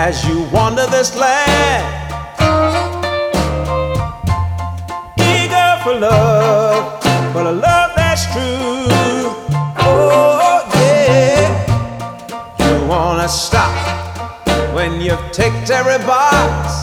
as you wander this land, eager for a love that's true. Oh yeah, you wanna stop when you've ticked every box.